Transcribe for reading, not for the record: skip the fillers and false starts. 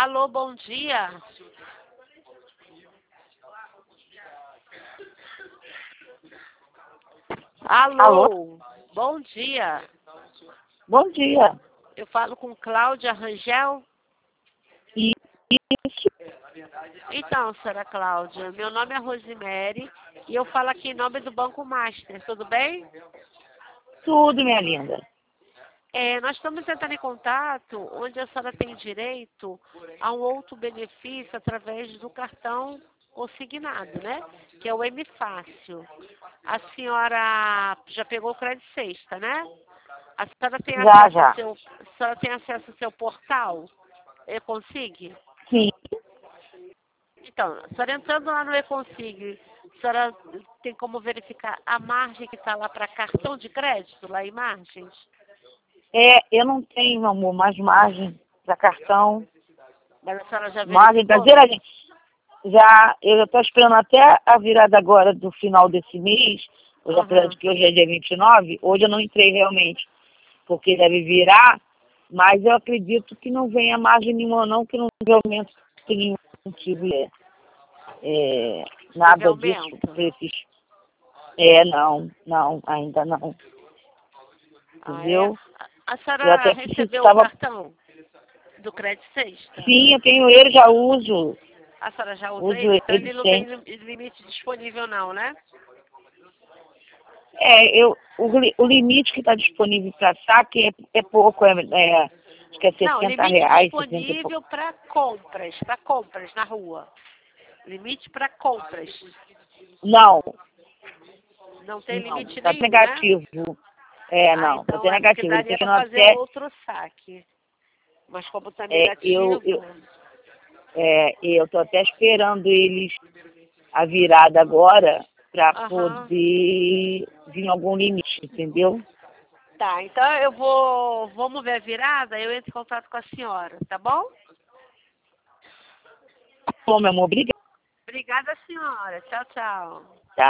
Alô, bom dia. Alô? Alô, bom dia. Bom dia. Eu falo com Cláudia Rangel. Isso. Então, senhora Cláudia, meu nome é Rosemary e eu falo aqui em nome do Banco Master, tudo bem? Tudo, minha linda. Nós estamos entrando em contato onde a senhora tem direito a um outro benefício através do cartão consignado, né? Que é o M Fácil. A senhora já pegou o crédito sexta, né? A senhora tem acesso Já. a senhora tem acesso ao seu portal? E-Consig? Sim. Então, a senhora entrando lá no E-Consig, a senhora tem como verificar a margem que está lá para cartão de crédito, lá em margens? Eu não tenho, meu amor, mais margem para cartão. Mas a senhora já Margem verificou? da já, eu estou esperando até a virada agora do final desse mês, hoje, apesar de que hoje é dia 29, hoje eu não entrei realmente, porque deve virar, mas eu acredito que não venha margem nenhuma não, que não teve aumento por nenhum motivo. Nada disso, aumento? preços. Não, ainda não. Ah, é? Entendeu? A Eu senhora até recebeu o precisava. cartão do crédito sexta? Sim, eu tenho ele, já uso. A senhora já usa Uso ele? Então ele ele não tem sempre. limite disponível não, né? O limite que está disponível para saque é pouco, acho que é Não, limite R$60, 70 e pouco. disponível para compras na rua. Limite para compras. Não, Não tem não, limite está nenhum, né? negativo. Ah, Não, está então até acho que negativo. Ele daria tem para fazer um até, outro saque. Mas como está é, negativo... eu estou até esperando eles a virada agora para Aham. poder vir algum limite, entendeu? Tá, então vamos ver a virada, eu entro em contato com a senhora, tá bom? Bom, meu amor, obrigada. Obrigada, senhora. Tchau, tchau. Tá?